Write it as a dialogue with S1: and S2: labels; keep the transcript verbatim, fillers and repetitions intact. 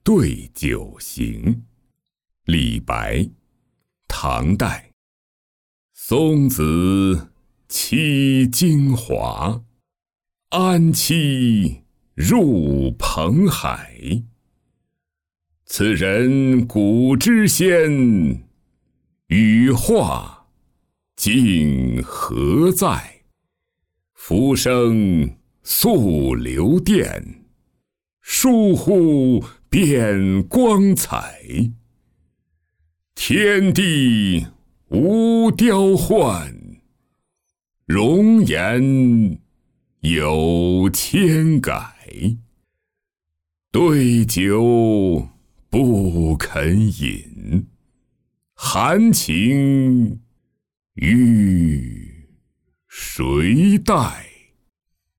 S1: 对酒行，李白，唐代。松子栖京华，安栖入蓬海。此人古之先，羽化竟何在？浮生溯流电，倏忽变光彩。天地无雕幻，容颜有千改。对酒不肯饮，含情欲谁代？